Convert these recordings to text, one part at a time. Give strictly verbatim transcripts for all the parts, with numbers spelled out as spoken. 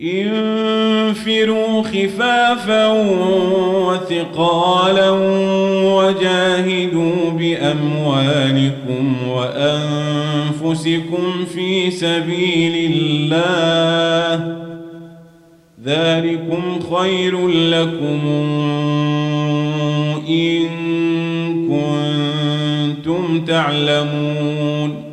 انفروا خفافا وثقالا وجاهدوا بأموالكم وأنفسكم في سبيل الله ذلكم خير لكم إن كنتم تعلمون.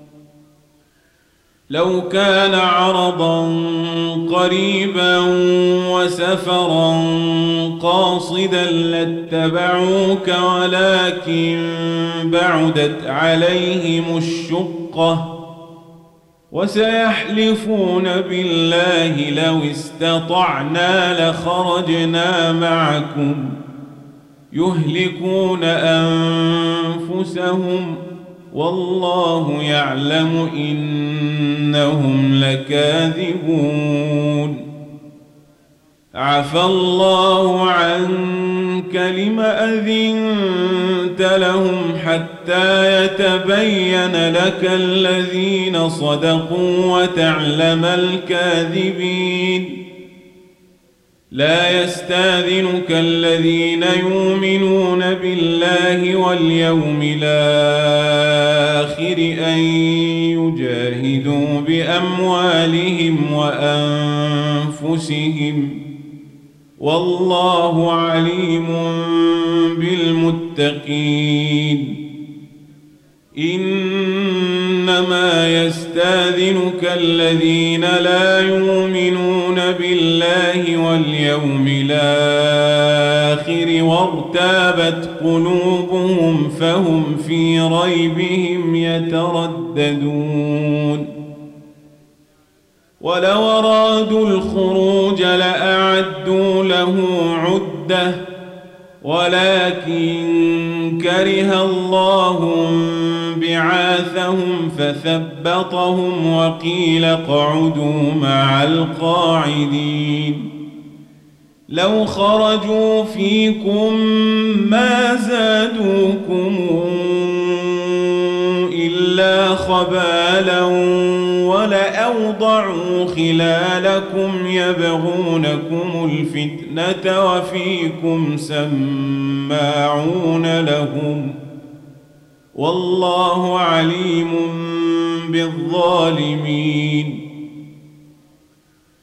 لو كان عرضا قريبا وسفرا قاصدا لاتبعوك ولكن بعدت عليهم الشقة وسيحلفون بالله لو استطعنا لخرجنا معكم يهلكون أنفسهم والله يعلم إنهم لكاذبون. عفى الله عنك لم أذنت لهم حتى يتبين لك الذين صدقوا وتعلم الكاذبين. لا يستاذنك الذين يؤمنون بالله واليوم الآخر أن يجاهدوا بأموالهم وأنفسهم والله عليم بالمتقين. إنما يستاذنك الذين لا يؤمنون بالله واليوم الآخر وارتابت قلوبهم فهم في ريبهم يترددون. ولو أرادوا الخروج لأعدوا له عدة ولكن كره الله بعاثهم فثبطهم وقيل اقعدوا مع القاعدين. لو خرجوا فيكم ما زادوكم إلا خبالا ولأوضعوا خلالكم يبغونكم الفتنة وفيكم سماعون لهم والله عليم بالظالمين.